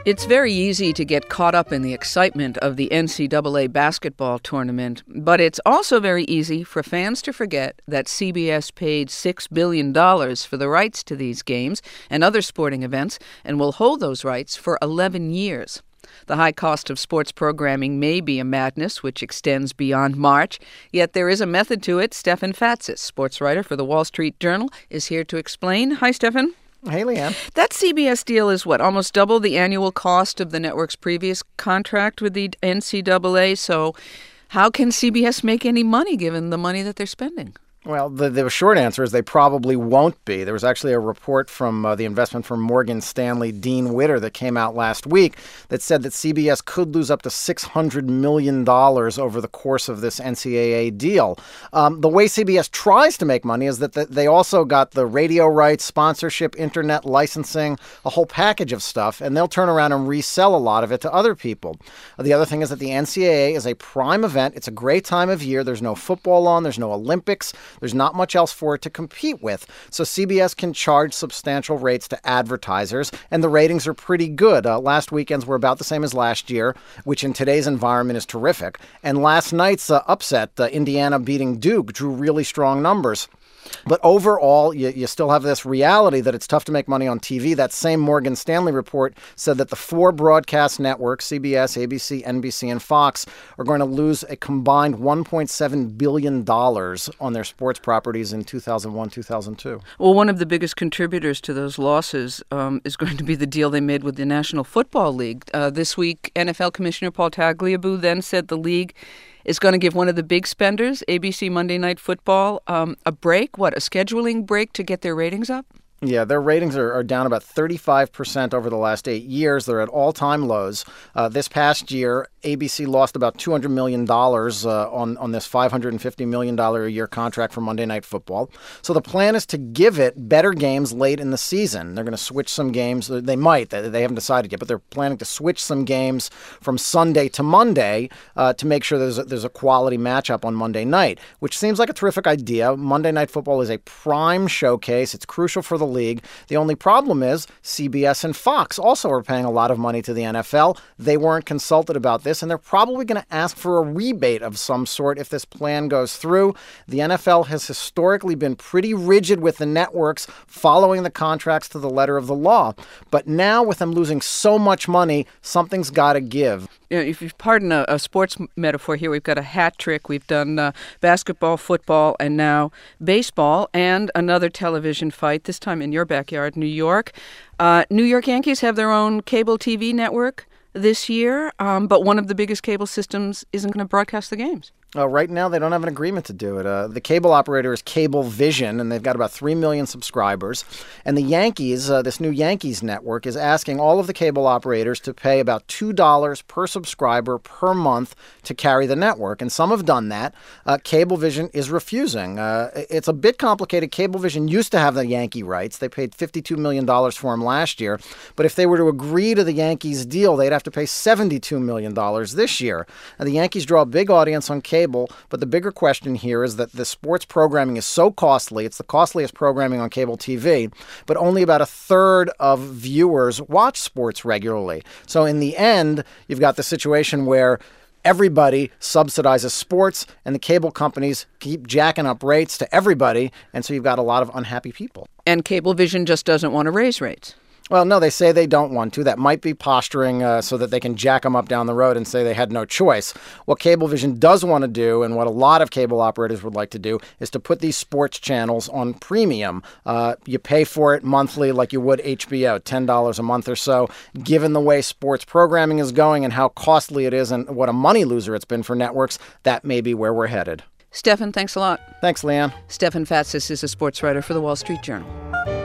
It's very easy to get caught up in the excitement of the NCAA basketball tournament, but it's also very easy for fans to forget that CBS paid $6 billion for the rights to these games and other sporting events and will hold those rights for 11 years. The high cost of sports programming may be a madness which extends beyond March, yet there is a method to it. Stefan Fatsis, sports writer for the Wall Street Journal, is here to explain. Hi, Stefan. Hey, Leanne. That CBS deal is what, almost double the annual cost of the network's previous contract with the NCAA. So how can CBS make any money given the money that they're spending? Well, the short answer is they probably won't be. There was actually a report from the investment firm Morgan Stanley, Dean Witter, that came out last week that said that CBS could lose up to $600 million over the course of this NCAA deal. The way CBS tries to make money is that they also got the radio rights, sponsorship, internet licensing, a whole package of stuff, and they'll turn around and resell a lot of it to other people. The other thing is that the NCAA is a prime event. It's a great time of year. There's no football on. There's no Olympics. There's not much else for it to compete with. So CBS can charge substantial rates to advertisers, and the ratings are pretty good. Last weekend's were about the same as last year, which in today's environment is terrific. And last night's upset, Indiana beating Duke, drew really strong numbers. But overall, you still have this reality that it's tough to make money on TV. That same Morgan Stanley report said that the four broadcast networks, CBS, ABC, NBC, and Fox, are going to lose a combined $1.7 billion on their sports properties in 2001-2002. Well, one of the biggest contributors to those losses is going to be the deal they made with the National Football League. This week, NFL Commissioner Paul Tagliabue then said the league is going to give one of the big spenders, ABC Monday Night Football, a break, a scheduling break to get their ratings up? Yeah, their ratings are down about 35% over the last 8 years. They're at all-time lows. This past year, ABC lost about $200 million on this $550 million a year contract for Monday Night Football. So the plan is to give it better games late in the season. They're going to switch some games. They might. They haven't decided yet, but they're planning to switch some games from Sunday to Monday to make sure there's a quality matchup on Monday night, which seems like a terrific idea. Monday Night Football is a prime showcase. It's crucial for the league. The only problem is CBS and Fox also are paying a lot of money to the NFL. They weren't consulted about this, and they're probably going to ask for a rebate of some sort if this plan goes through. The NFL has historically been pretty rigid with the networks, following the contracts to the letter of the law. But now, with them losing so much money, something's got to give. You know, if you pardon a sports metaphor here, we've got a hat trick. We've done basketball, football, and now baseball, and another television fight, this time in your backyard, New York. New York Yankees have their own cable TV network this year, but one of the biggest cable systems isn't going to broadcast the games. Right now, they don't have an agreement to do it. The cable operator is Cablevision, and they've got about 3 million subscribers. And the Yankees, this new Yankees network, is asking all of the cable operators to pay about $2 per subscriber per month to carry the network. And some have done that. Cablevision is refusing. It's a bit complicated. Cablevision used to have the Yankee rights. They paid $52 million for them last year. But if they were to agree to the Yankees deal, they'd have to pay $72 million this year. And the Yankees draw a big audience on cable. But the bigger question here is that the sports programming is so costly. It's the costliest programming on cable TV, but only about a third of viewers watch sports regularly. So in the end, you've got the situation where everybody subsidizes sports and the cable companies keep jacking up rates to everybody. And so you've got a lot of unhappy people. And Cablevision just doesn't want to raise rates. Well, no, they say they don't want to. That might be posturing so that they can jack them up down the road and say they had no choice. What Cablevision does want to do, and what a lot of cable operators would like to do, is to put these sports channels on premium. You pay for it monthly like you would HBO, $10 a month or so. Given the way sports programming is going and how costly it is and what a money loser it's been for networks, that may be where we're headed. Stefan, thanks a lot. Thanks, Leanne. Stefan Fatsis is a sports writer for the Wall Street Journal.